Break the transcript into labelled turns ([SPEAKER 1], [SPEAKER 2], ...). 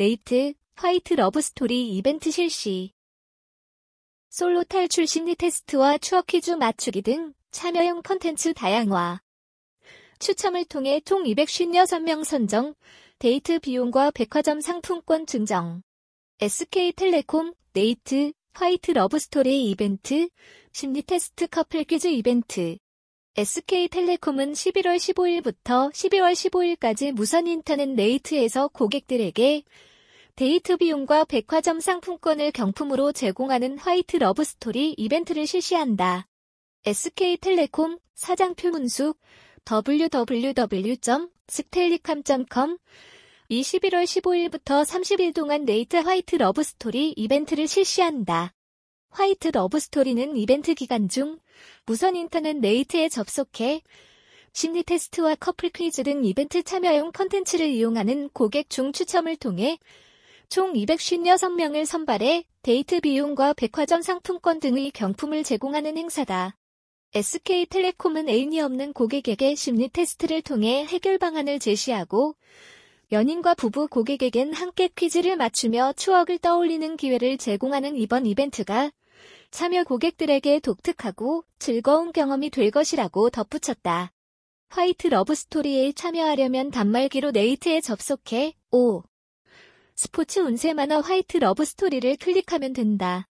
[SPEAKER 1] 네이트, 화이트 러브스토리 이벤트 실시. 솔로 탈출 심리 테스트와 추억 퀴즈 맞추기 등 참여형 컨텐츠 다양화. 추첨을 통해 총 256명 선정, 데이트 비용과 백화점 상품권 증정. SK텔레콤, 네이트, 화이트 러브스토리 이벤트, 심리 테스트 커플 퀴즈 이벤트. SK텔레콤은 11월 15일부터 12월 15일까지 무선 인터넷 네이트에서 고객들에게 데이트 비용과 백화점 상품권을 경품으로 제공하는 화이트 러브스토리 이벤트를 실시한다. SK텔레콤 사장표 문숙 www.sktelcom.com 11월 15일부터 30일 동안 네이트 화이트 러브스토리 이벤트를 실시한다. 화이트 러브스토리는 이벤트 기간 중 무선 인터넷 네이트에 접속해 심리 테스트와 커플 퀴즈 등 이벤트 참여용 컨텐츠를 이용하는 고객 중 추첨을 통해 총 256명을 선발해 데이트 비용과 백화점 상품권 등의 경품을 제공하는 행사다. SK텔레콤은 애인이 없는 고객에게 심리 테스트를 통해 해결 방안을 제시하고 연인과 부부 고객에겐 함께 퀴즈를 맞추며 추억을 떠올리는 기회를 제공하는 이번 이벤트가 참여 고객들에게 독특하고 즐거운 경험이 될 것이라고 덧붙였다. 화이트 러브스토리에 참여하려면 단말기로 네이트에 접속해 스포츠 운세 만화 화이트 러브스토리를 클릭하면 된다.